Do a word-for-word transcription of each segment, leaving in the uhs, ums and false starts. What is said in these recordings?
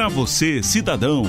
Para você, cidadão.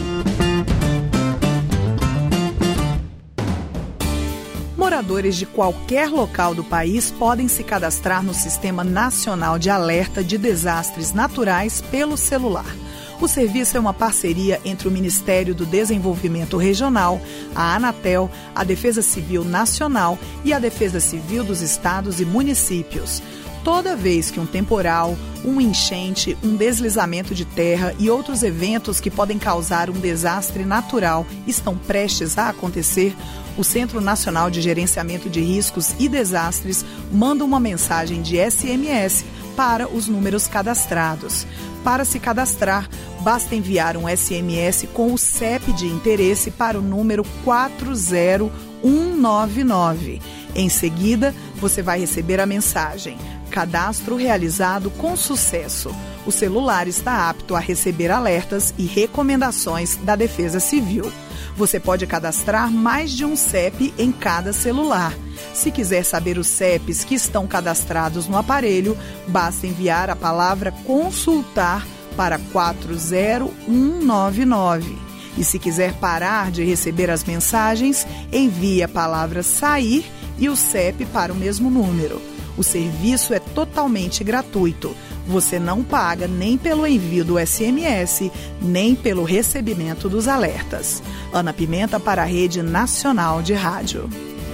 Moradores de qualquer local do país podem se cadastrar no Sistema Nacional de Alerta de Desastres Naturais pelo celular. O serviço é uma parceria entre o Ministério do Desenvolvimento Regional, a Anatel, a Defesa Civil Nacional e a Defesa Civil dos Estados e Municípios. Toda vez que um temporal, um enchente, um deslizamento de terra e outros eventos que podem causar um desastre natural estão prestes a acontecer, o Centro Nacional de Gerenciamento de Riscos e Desastres manda uma mensagem de S M S para os números cadastrados. Para se cadastrar, basta enviar um S M S com o C E P de interesse para o número quatro zero um nove nove. Em seguida, você vai receber a mensagem: cadastro realizado com sucesso. O celular está apto a receber alertas e recomendações da Defesa Civil. Você pode cadastrar mais de um C E P em cada celular. Se quiser saber os C E Ps que estão cadastrados no aparelho, basta enviar a palavra consultar para quatro zero um nove nove. E se quiser parar de receber as mensagens, envie a palavra sair e o C E P para o mesmo número. O serviço é totalmente gratuito. Você não paga nem pelo envio do S M S, nem pelo recebimento dos alertas. Ana Pimenta para a Rede Nacional de Rádio.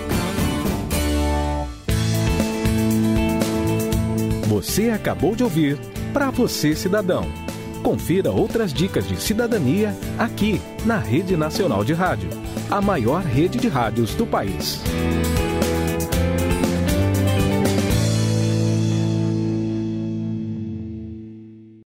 Você acabou de ouvir Para Você, Cidadão. Confira outras dicas de cidadania aqui na Rede Nacional de Rádio, a maior rede de rádios do país.